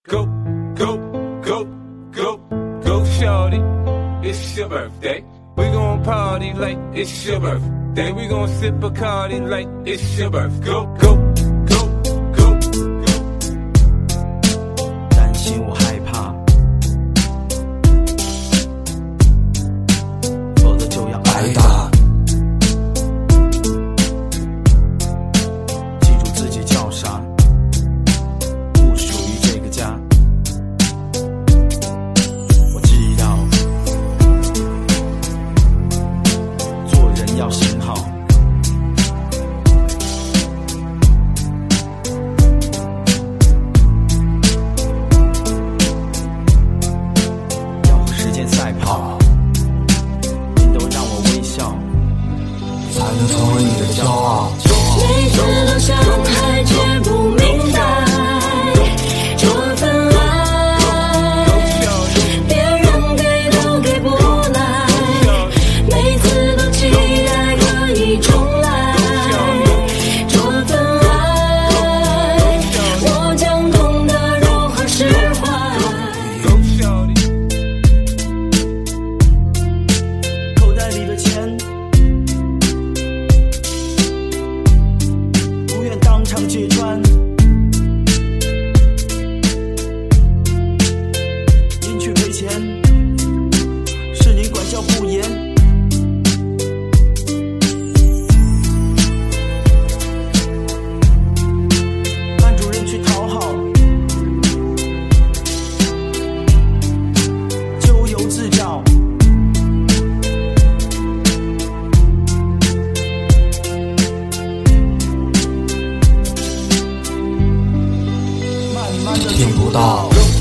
Go, go, go, go, go, shorty. It's your birthday. We gon' party like it's your birthday. We gon' sip Bacardi like it's your birthday. Go, go, go, go, go. 担心我害怕，否则就要挨打。记住自己叫啥，不属于这个家。我知道，做人要行好。要和时间赛跑，您都让我微笑， 才能成为你的骄傲。 每次都想爱，却不明白这份爱，别人给都给不来。每次都期待可以重来，这份爱，我将懂得如何释怀。 口袋里的钱，不愿当场揭穿。您去赔钱，是您管教不严。班主任去讨好，咎由自找。慢慢的听不到。